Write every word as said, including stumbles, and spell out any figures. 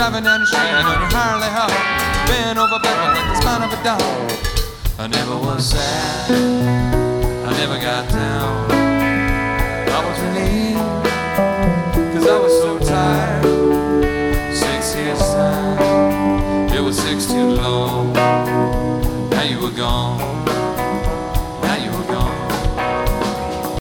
driving down the street on your Harley Hawk, bent over backward like the spine of a dog. I never was sad, I never got down. I was relieved, cause I was so tired. Six years time, it was six too long. Now you were gone.